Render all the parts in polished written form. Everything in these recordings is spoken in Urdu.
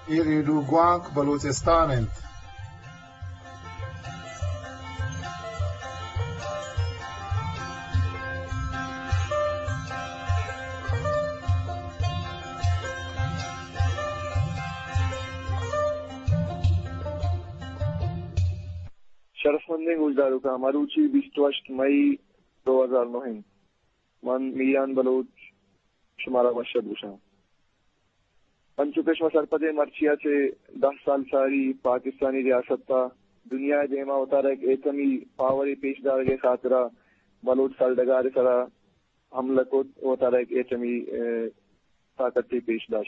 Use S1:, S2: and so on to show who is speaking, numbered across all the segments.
S1: يريدوا قوانك بلوچستان انت.
S2: شرفمندیں گزاروں کا مروچی 28 مئی 2009 من میان بلوچ شمارا مشہد گشاں پنچو کشمہ سرپدے مرچیا سے 10 سال ساری پاکستانی ریاست تا دنیا دیما ہوتا رہا ایک ایتمی پاوری پیشدار کے خاطرہ بلوچ سالڈگار سرا حملہ کو ہوتا رہا ایک ایتمی طاقتی پیشدار.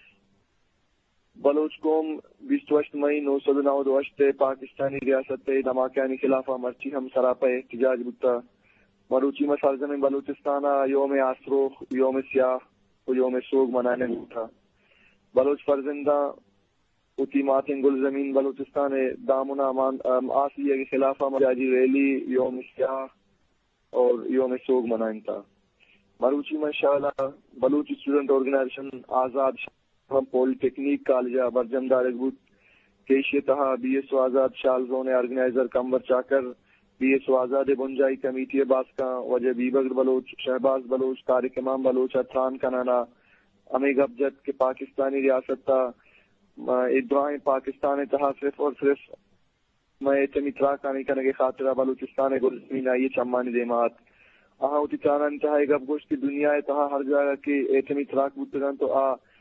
S2: بلوچ قوم 28 مئی 1992 پاکستانی ریاست دھماکانی خلافہ مرچی ہم سراپا احتجاج بتا مروچی میں سرزمین بلوچستانہ یوم آسروخ یوم سیاہ و یوم سوگ منانے اٹھا. بلوچ فرزندہ اتی ماتن گل زمین بلوچستان دامنا آسیہ کے خلافہ مجاجی ریلی یوم سیاہ اور یوم سوگ منائن تھا. مروچی میں شعلہ Baloch student organization Azad polytechnic کالجہ برجم دارگبوت کیشی تہا B S Azad Shal zone organizer Kambar Chakar B S Azad بنجائی کمیٹی باسکا وجہ بیبگر بلوچ شہباز بلوچ طارق امام بلوچ اتران کنانا امی گبجت کے پاکستانی ریاست تا ادعائیں پاکستان تہا صرف اور صرف میں اعتمی تراکانی کرنے کے خاطرہ بلوچستان گلزمین آئیے چمانی دیمات آہاں اتی چانا انتہائی گب گوشت کی دنیا تہا ہر جگہ کے اعتمی تراک بودتگان تو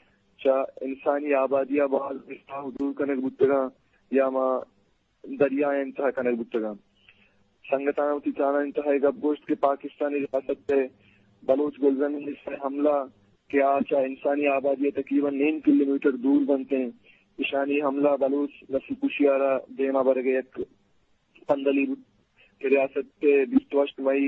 S2: انسانی آبادی آباد حدود کنک بودتگا یا ما دریائے انتہا کنک بودتگا سنگتانا ہوتی چانا انتہائی گب گوشت کے پاکستانی ریاست پہ بلوچ گلزمین سے حملہ کہ آچا انسانی آبادی تقریباً 9 کلومیٹر دور بنتے ہیں. اشانی حملہ بلوچ نسی کشیارہ دیما برگے ایک پندلی کے ریاست پہ 28 مئی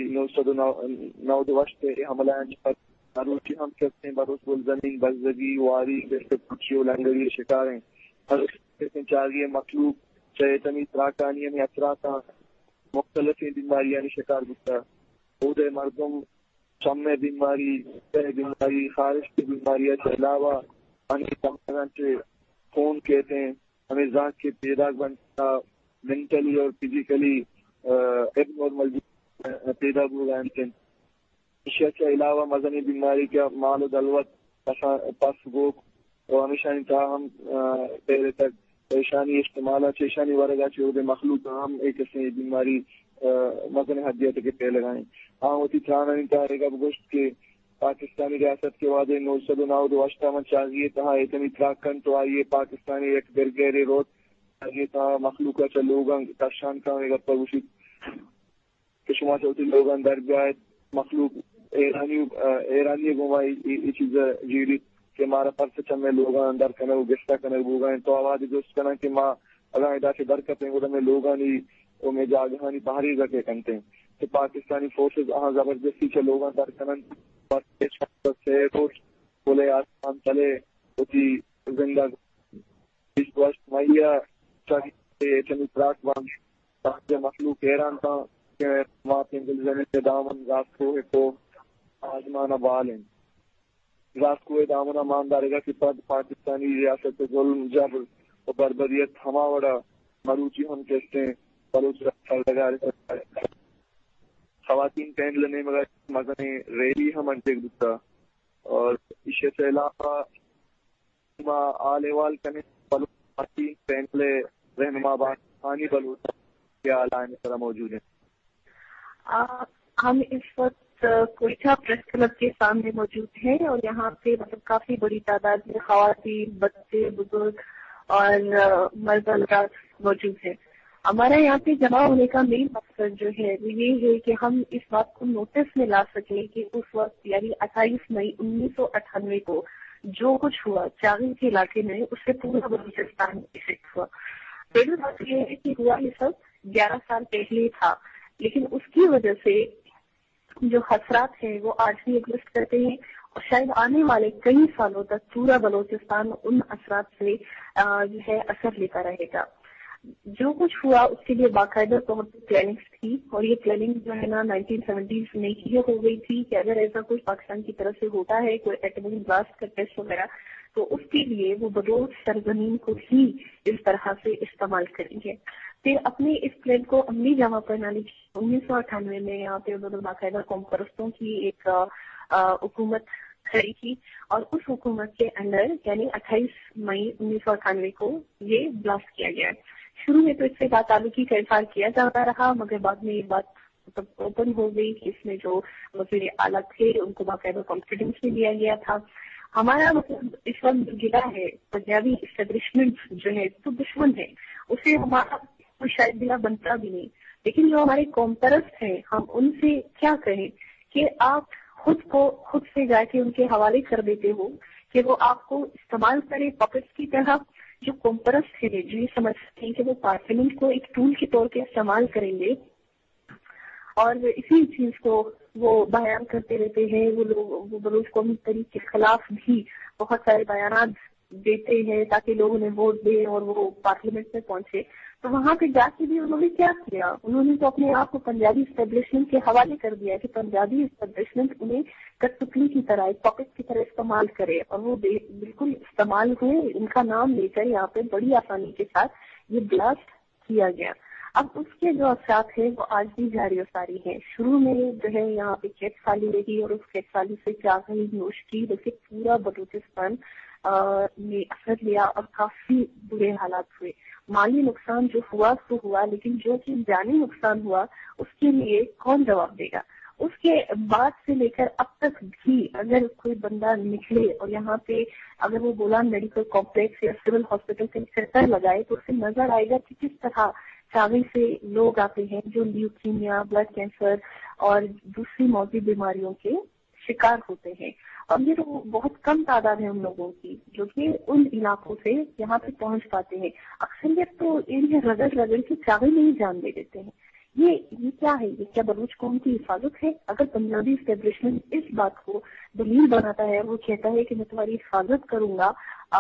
S2: 1992 پہ حملہ مروچی ہم کہتے ہیں بلوچ گلزمین بزدگی واری پکشیو لنگری شکاریں ہر چاگی مخلوق چیتنی تراکانی میں اثراتا مختلف بیماریاں شکار بکتا خود مردم چمے بیماری بیماری خارش کی بیماریاں کے علاوہ سے خون کہتے ہیں ہمیں ذات کے پیدا بنتا مینٹلی اور فزیکلی ایب نارمل پیدا ہو گئے ہیں. اشیاء کے علاوہ مذہبی بیماری کا مال و دلوت پس گوک اور ہمیشہ ہم پہلے تک پریشانی استعمال چیشانی ورگا چود مخلوق ہم ایک ایسی بیماری مدن حدیت کے پہ لگائیں. ہاں ہوتی چانا انتہائی گب گوشت کے پاکستانی ریاست کے وعدے 1992 میں چاہیے تھا اتنی تراکن تو آئیے پاکستانی ایک برگیرے روڈ چاہیے تھا مخلوق کا لوگاں تشان کا گپا گوشت کہ شما چوتی لوگاں درگاہ مخلوق ایرانی گمائی یہ چیز جیری کہ مارا پرس چمے لوگاں اندر کنے گشتہ کنے بوگاں تو آواز دوست کنا کہ ماں اگر ادا سے درکتیں وہ میں لوگاں نہیں وہ میں جاگہانی باہری رکھے کنتے ہیں کہ پاکستانی فورسز آہاں زبردستی سے لوگاں در کنن بولے آسمان چلے ہوتی زندہ 20 مئی چنی تراک بان مخلوق حیران تھا کہ ماں پنگل زمین سے دامن راست کو ہے تو آزمانہ بال ہیں راست کو دامنہ ماندارے گا کہ پاکستانی ریاست ظلم جبر و بربریت ہما وڑا مروچی ہم کہتے ہیں بلوچ لگا خواتین پہن لینے مگر مزنے ریلی ہم انٹیک دکھتا اور اسے سے علاقہ آل وال کنے بلوچ خواتین پہن لے رہنما بانی بلوچ کیا علائم طرح موجود ہیں.
S3: ہم اس وقت کوئٹہ پریس کلب کے سامنے موجود ہیں اور یہاں پہ کافی بڑی تعداد میں خواتین بچے بزرگ اور مرد حضرات موجود ہیں. ہمارا یہاں پہ جمع ہونے کا مین مقصد جو ہے وہ یہ ہے کہ ہم اس بات کو نوٹس میں لا سکیں کہ اس وقت یعنی 28 مئی 1998 کو جو کچھ ہوا چاغی کے علاقے میں اس سے پورا بلوچستان افیکٹ ہوا. پہلی بات یہ ہے کہ ہوا یہ سب 11 سال پہلے تھا لیکن اس کی وجہ سے جو خسرات ہیں وہ آج بھی ایگزسٹ کرتے ہیں اور شاید آنے والے کئی سالوں تک پورا بلوچستان ان اثرات سے جو ہے اثر لیتا رہے گا. जो कुछ हुआ उसके लिए बाकायदा तौर पर प्लानिंग्स थी, और ये प्लानिंग जो है ना 1970s में ही हो गई थी कि अगर ऐसा कुछ पाकिस्तान की तरफ से होता है, कोई एटॉमिक ब्लास्ट का टेस्ट वगैरह, तो उसके लिए वो बलोच सरजमीन को ही इस तरह से इस्तेमाल करेंगे। फिर अपने इस प्लान को अमली जमा प्रणाली 1998 में यहाँ पे उन्होंने बाकायदा कौम परस्तों की एक हुकूमत खड़ी की, और उस हुकूमत के अंदर यानी 28 मई 1998 को ये ब्लास्ट किया गया। शुरू में तो इससे ताल्लुकी का इजहार किया जाता रहा, मगर बाद में ये बात मतलब ओपन हो गई कि इसमें जो वज़ीर आला थे उनको बाकायदा कॉन्फिडेंस भी दिया गया था। हमारा मतलब इस वक्त गिला है पंजाबी एस्टेब्लिशमेंट जो है तो दुश्मन है, उसे हमारा तो शायद गिला बनता भी नहीं, लेकिन जो हमारे कौम परस्त हैं हम उनसे क्या कहें कि आप खुद से जाके उनके हवाले कर देते हो कि वो आपको इस्तेमाल करे पॉकेट्स की तरह। जो कौम परस्त है जो ये समझते हैं कि वो पार्लियामेंट को एक टूल के तौर पे इस्तेमाल करेंगे, और इसी चीज को वो बयान करते रहते हैं। वो बलूच कौमी तहरीक के खिलाफ भी बहुत सारे बयान देते हैं ताकि लोग उन्हें वोट दें और वो पार्लियामेंट में पहुंचे। तो वहां पे जाके भी उन्होंने क्या किया, उन्होंने तो अपने आप को पंजाबी एस्टेब्लिशमेंट के हवाले कर दिया कि पंजाबी एस्टेब्लिशमेंट उन्हें कठपुतली की तरह एक पॉकेट की तरह इस्तेमाल करे, और वो बिल्कुल इस्तेमाल हुए। इनका नाम लेकर यहाँ पे बड़ी आसानी के साथ ये ब्लास्ट किया गया। अब उसके जो असरात है वो आज भी जारी और सारी है। शुरू में जो है यहाँ पे कैद साली रही और उस कैद साली से क्या कहीं नोश की, बल्कि पूरा बलूचिस्तान ने असर लिया और काफी बुरे हालात हुए। माली नुकसान जो हुआ तो हुआ, लेकिन जो कि जानी नुकसान हुआ उसके लिए कौन जवाब देगा। उसके बाद से लेकर अब तक भी अगर कोई बंदा निकले और यहाँ पे अगर वो बोलान मेडिकल कॉम्प्लेक्स या सिविल हॉस्पिटल के चक्कर लगाए तो उसे नजर आएगा कि किस तरह चावी से लोग आते हैं जो ल्यूकीमिया, ब्लड कैंसर और दूसरी मौती बीमारियों के शिकार होते हैं। और ये तो बहुत कम तादाद है उन लोगों की जो कि उन इलाकों से यहाँ पे पहुंच पाते हैं। अक्सरियत तो इन्हें रगड़ के चावी में ही जान दे देते हैं। ये क्या है, ये क्या बलूच कौम की हिफाजत है? अगर पंजाबी एस्टेब्लिशमेंट इस बात को दलील बनाता है, वो कहता है कि मैं तुम्हारी हिफाजत करूंगा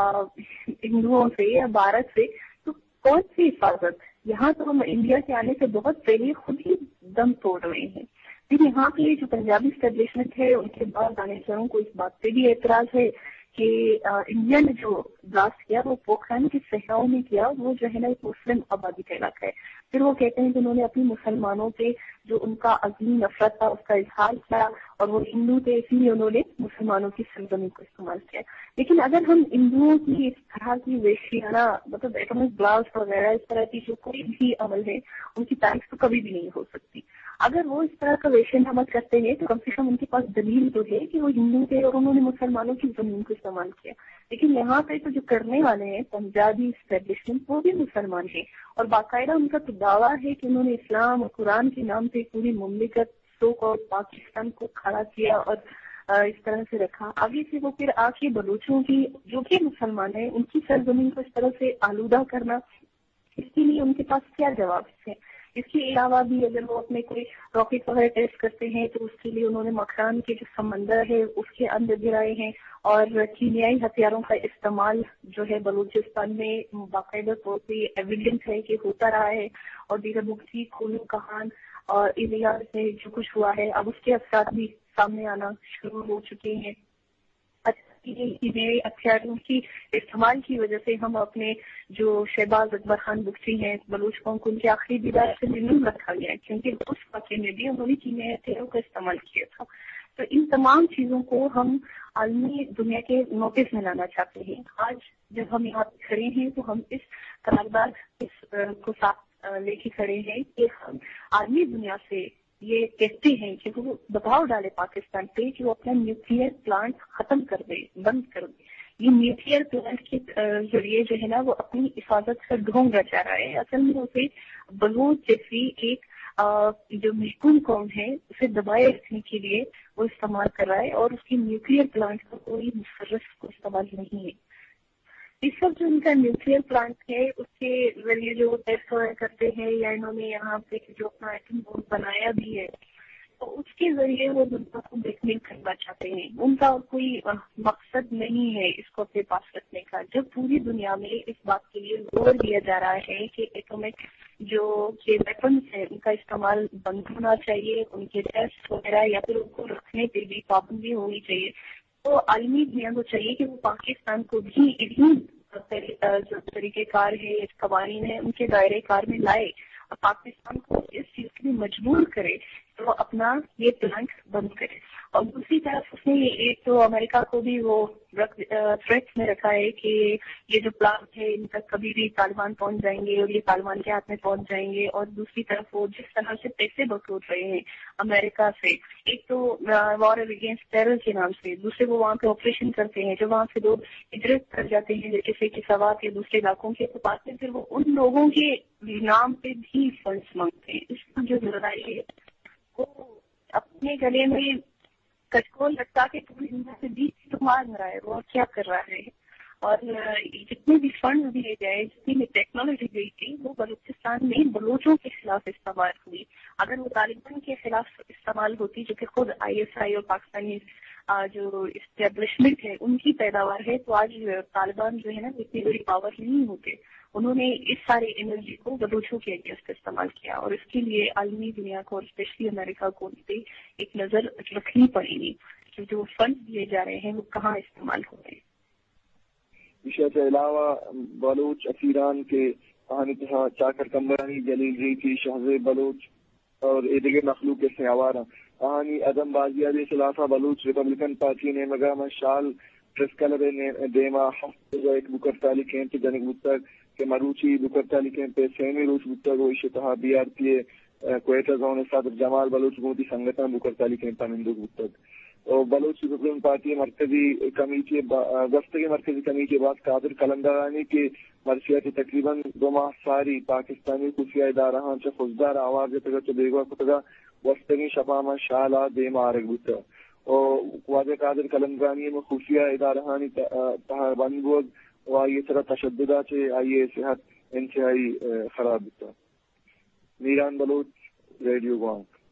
S3: हिंदुओं से या भारत से, तो कौन सी हिफाजत? यहाँ तो हम इंडिया के आने से बहुत पहले खुद ही दम तोड़ रहे हैं। फिर यहाँ के जो पंजाबी एस्टेब्लिशमेंट है उनके बाद दानिशवरों को इस बात पे भी एतराज है कि इंडिया ने जो ब्लास्ट किया वो पोखरान के सहराओं में किया, वो जो है ना एक मुस्लिम आबादी का इलाका है। फिर वो कहते हैं कि उन्होंने अपनी मुसलमानों पे जो उनका अजीम नफरत था उसका इजहार किया, और वो हिंदू थे इसीलिए उन्होंने मुसलमानों की सरजमीन को इस्तेमाल किया। लेकिन अगर हम हिंदुओं की इस तरह की वेशियाना मतलब एटॉमिक ब्लास्ट वगैरह इस तरह की जो कोई भी अमल है उनकी तारीफ तो कभी भी नहीं हो सकती। अगर वो इस तरह का वेशियाना करते हैं तो कम से कम उनके पास दलील तो है कि वो हिंदू थे और उन्होंने मुसलमानों की जमीन को इस्तेमाल किया। लेकिन यहाँ पे तो जो करने वाले हैं पंजाबी एस्टेब्लिशमेंट वो भी मुसलमान है, और बाकायदा उनका तो दावा है कि उन्होंने इस्लाम और कुरान के नाम पे पूरी मुमलिकत और पाकिस्तान को खड़ा किया और इस तरह से रखा। आगे से वो फिर आके बलूचों की जो कि मुसलमान है उनकी सरजमीन को इस तरह से आलूदा करना, इसके लिए उनके पास क्या जवाब है? इसके अलावा भी अगर वो अपने कोई रॉकेट वगैरह टेस्ट करते हैं तो उसके लिए उन्होंने मकरान के जो समंदर है उसके अंदर गिराए हैं, और कीमियाई हथियारों का इस्तेमाल जो है बलूचिस्तान में बाकायदा तौर पे एविडेंस है कि होता रहा है। और दीगर मुक्ति खून कहान और इलियास में जो कुछ हुआ है अब उसके असर भी सामने आना शुरू हो चुके हैं। हथियारों की इस्तेमाल की वजह से हम अपने जो शहबाज अकबर खान बुख्ती हैं बलूच कौम को उनके आखिरी दीदार से मिलूम रखा गया, क्योंकि उस वाक़े में भी उन्होंने कीमियाई हथियारों का इस्तेमाल किया था। तो इन तमाम चीजों को हम आलमी दुनिया के नोटिस में लाना चाहते हैं। आज जब हम यहाँ खड़े हैं तो हम इस करारदाद को साथ लेके खड़े हैं कि हम आलमी दुनिया से ये कहते हैं कि वो दबाव डाले पाकिस्तान पे कि वो अपना न्यूक्लियर प्लांट खत्म कर दे, बंद कर दे। ये न्यूक्लियर प्लांट के जरिए जो है ना वो अपनी हिफाजत का ढोंग रचा रहा है। असल में उसे बलूच जैसी एक जो महकूम कौम है उसे दबाए रखने के लिए वो इस्तेमाल कर रहा है, और उसकी न्यूक्लियर प्लांट का कोई मुसर्रफ को इस्तेमाल नहीं है। इस वक्त जो इनका न्यूक्लियर प्लांट है उसके जरिए जो टेस्ट वगैरह करते हैं या इन्होंने यहाँ पे जो अपना एटम बम बनाया भी है تو اس کے ذریعے وہ دنیا کو بلیک میل کرنا چاہتے ہیں. ان کا کوئی مقصد نہیں ہے اس کو اپنے پاس رکھنے کا. جب پوری دنیا میں اس بات کے لیے زور دیا جا رہا ہے کہ ایٹمک جو یہ ویپنس ہیں ان کا استعمال بند ہونا چاہیے, ان کے ٹیسٹ وغیرہ یا پھر ان کو رکھنے پہ بھی پابندی ہونی چاہیے, تو عالمی دنیا کو چاہیے کہ وہ پاکستان کو بھی جو طریقہ کار ہے, قوانین ہے, ان کے دائرے کار میں لائے اور پاکستان کو اس چیز کے لیے مجبور کرے تو وہ اپنا یہ پلانٹ بند کرے. اور دوسری طرف اس نے ایک تو امریکہ کو بھی وہ تھریٹ میں رکھا ہے کہ یہ جو پلانٹ ہے ان تک کبھی بھی طالبان پہنچ جائیں گے اور یہ طالبان کے ہاتھ میں پہنچ جائیں گے. اور دوسری طرف وہ جس طرح سے پیسے وصول رہے ہیں امریکہ سے, ایک تو وار اگینسٹ ٹیرر کے نام سے, دوسرے وہ وہاں پہ آپریشن کرتے ہیں, جو وہاں سے لوگ ہجرت کر جاتے ہیں جیسے کہ سوات یا دوسرے علاقوں کے, تو بعد میں پھر وہ ان لوگوں کے نام پہ بھی فنڈس مانگتے ہیں. اس کی جو لڑائی ہے وہ اپنے گلے میں کچکول لٹکا کے پوری دنیا سے بیچ تو مار رہا ہے. وہ کیا کر رہا ہے, اور جتنے بھی فنڈ دیے گئے, جتنی بھی ٹیکنالوجی گئی تھی, وہ بلوچستان میں بلوچوں کے خلاف استعمال ہوئی. اگر وہ طالبان کے خلاف استعمال ہوتی, جو کہ خود ISI اور پاکستانی جو اسٹیبلشمنٹ ہے ان کی پیداوار ہے, تو آج طالبان جو ہے نا اتنی بڑی پاور نہیں ہوتے. انہوں نے اس ساری انرجی کو بلوچوں کے اگینسٹ استعمال کیا, اور اس کے لیے عالمی دنیا کو اور اسپیشلی امریکہ کو پہ ایک نظر رکھنی پڑے گی کہ جو فنڈ دیے جا رہے ہیں وہ کہاں استعمال ہو رہے ہیں.
S2: اس کے علاوہ بلوچ اسیران کے کہانی چاکر کمرانی جلیل ریتی شہزے بلوچ اور دیگر مخلوق کے سیاوار کہانی عدم بازیابی خلافہ بلوچ ریپبلکن پارٹی نے مگام شال پریس کلب دیما ایک بکر تالی کیمپ جنگ بتک کے مروچی بکر تالی کیمپ سیمی روچ بتک و اشتہا BRP کوئٹہ زون صدر جمال بلوچ گوتی سنگتن بکر تالی کیمپ مندوق بتک اور بلوچ ریپبلکن پارٹی مرکزی کمیٹی گفتگی مرکزی کمیٹی بعد قادر قلندرانی کی مرثیت تقریباً 2 ماہ ساری پاکستانی خفیہ ادارہ چ خزدار آواز تگا بیگوا کتگا وستگی شپاما شالا دیم آرگ بتا اور واضح قادر قلندرانی میں خفیہ ادارہانی بند بود و آئیے طرح تشددہ چے آئیے صحت انتہائی خراب بتا. میران بلوچ, ریڈیو گوانک.